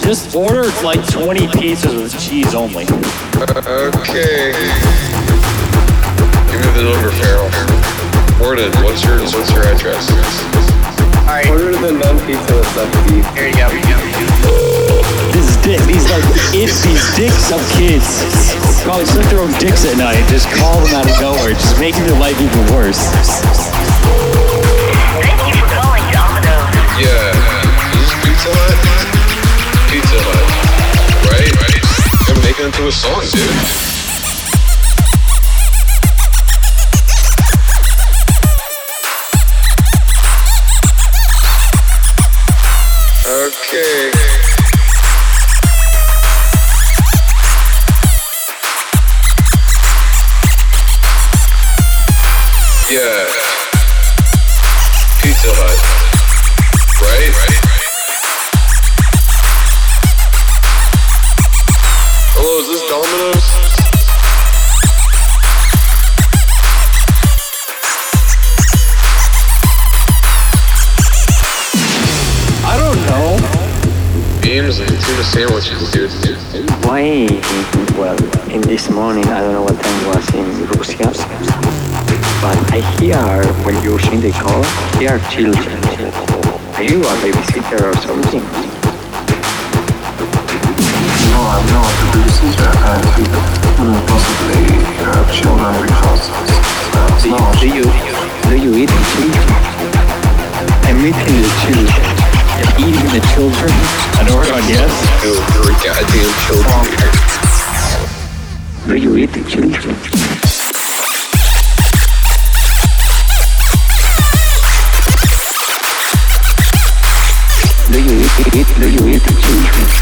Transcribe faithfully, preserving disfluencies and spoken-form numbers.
Just order like twenty pizzas with cheese only. Okay. Give me the number, Farrell. Morden, what's your what's your address? Alright. Order the non-pizza with left beef. Here you go. Here you go. These dick, these like it's these dicks of kids probably suck their own dicks at night. Just call them out of nowhere, just making their life even worse. Thank you for calling Domino's. Yeah. Is this Pizza Hut? Pizza Hut. Right? Right. I'm making it into a song, dude. Okay. Yeah. Pizza Hut. Right? Right? Hello, is this Domino's? I don't know. Beans and tuna sandwiches, dude. Why, well, in this morning, I don't know what time it was in Russia, but I hear when you sing the call, hear children. Are you a babysitter or something? No, I'm not a babysitter. I couldn't possibly hear children because uh, Do you, no. do you, do you eat the children? I'm eating the children. Eating the children? I know we're on yes. Dude, you're a goddamn children here. Do you eat the children? Do you eat, eat, do you eat the children?